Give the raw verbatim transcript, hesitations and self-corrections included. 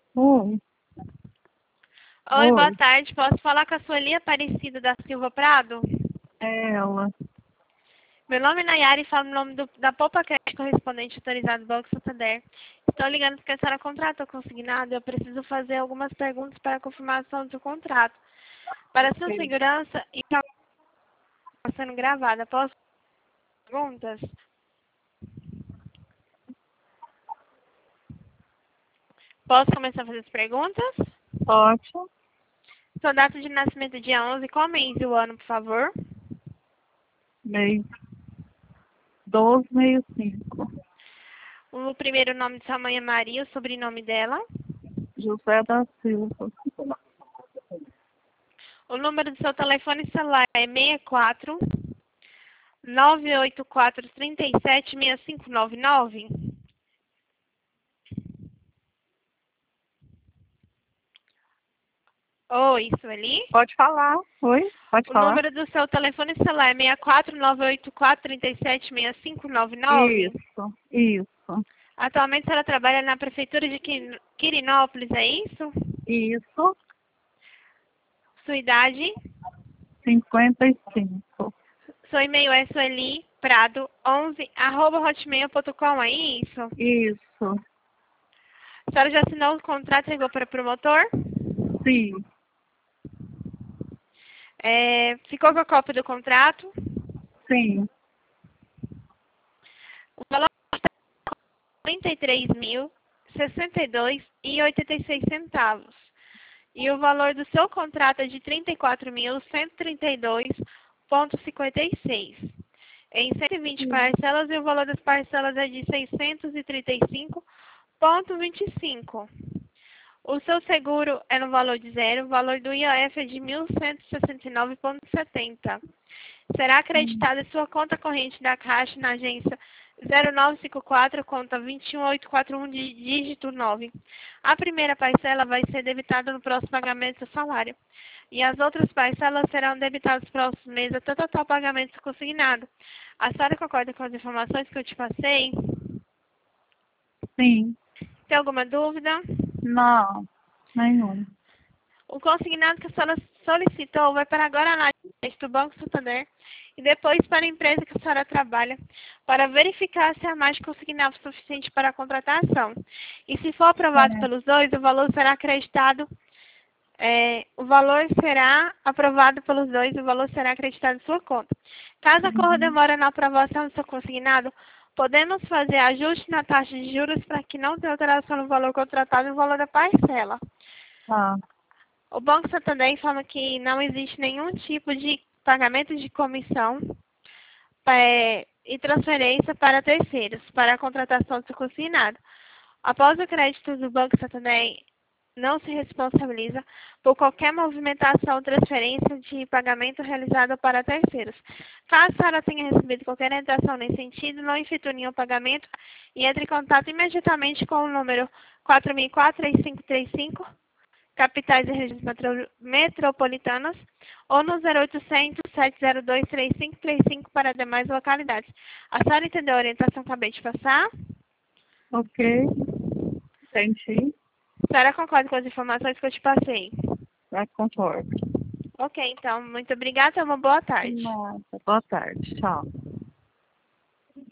Oi, Oi, boa oi, tarde. Posso falar com a Sueli Aparecida da Silva Prado? é ela. Meu nome é Nayara e falo no nome do, da Poupa Crédito correspondente autorizado do Banco Santander. Estou ligando porque a senhora contratou consignado e eu preciso fazer algumas perguntas para a confirmação do seu contrato. Para sua Ok. segurança e está sendo gravada. Posso perguntas? Posso começar a fazer as perguntas? Ótimo. Sua data de nascimento é dia onze. Qual mês e o ano, por favor? Mês doze, meio cinco. O primeiro nome de sua mãe é Maria, o sobrenome dela. José da Silva. O número do seu telefone celular é seis quatro nove oito quatro três sete seis cinco nove nove. Oi, Sueli. Pode falar. Oi, pode O falar. número do seu telefone celular é seis quatro nove oito quatro três sete seis cinco nove nove. Isso, isso, Atualmente a senhora trabalha na prefeitura de Quin- Quirinópolis, é isso? isso. Sua idade? Cinquenta e cinco. Seu e-mail é sueli prado onze arroba hotmail ponto com, é isso? Isso, A senhora já assinou o contrato e ligou para o promotor? sim. É, ficou com a cópia do contrato? Sim. O valor trinta e três mil, sessenta e dois e oitenta e seis centavos. E o valor do seu contrato é de trinta e quatro mil, cento e trinta e dois e cinquenta e seis. Em cento e vinte parcelas e o valor das parcelas é de seiscentos e trinta e cinco e vinte e cinco. O seu seguro é no valor de zero, o valor do I O F é de mil cento e sessenta e nove e setenta. Será Hum, acreditada em sua conta corrente da Caixa na agência zero nove cinco quatro, conta vinte e um oito quatro um, de dígito nove. A primeira parcela vai ser debitada no próximo pagamento do salário. E as outras parcelas serão debitadas nos próximos meses até o total pagamento consignado. A senhora concorda com as informações que eu te passei? Sim. Tem alguma dúvida? Não, nenhum. O consignado que a senhora solicitou vai para agora na do Banco Santander e depois para a empresa que a senhora trabalha, para verificar se a margem consignada é suficiente para a contratação. E se for aprovado É. pelos dois, o valor será acreditado, é, o valor será aprovado pelos dois, o valor será acreditado em sua conta. Caso ocorra Uhum. demora na aprovação do seu consignado, podemos fazer ajuste na taxa de juros para que não tenha alteração no valor contratado e no valor da parcela. Tá. O Banco Santander informa que não existe nenhum tipo de pagamento de comissão é, e transferência para terceiros, para a contratação do consignado. Após o crédito do Banco Santander, não se responsabiliza por qualquer movimentação ou transferência de pagamento realizada para terceiros. Caso a senhora tenha recebido qualquer orientação nesse sentido, não efetue nenhum pagamento e entre em contato imediatamente com o número quatro mil e quatro, três cinco três cinco, capitais e regiões metro, metropolitanas, ou no zero oitocentos, sete zero dois, três cinco três cinco para demais localidades. A senhora entendeu a orientação que acabei de passar? Ok, entendi. A senhora concorda com as informações que eu te passei? Já concordo. Ok, então, muito obrigada e uma boa tarde. Nossa, boa tarde. Tchau.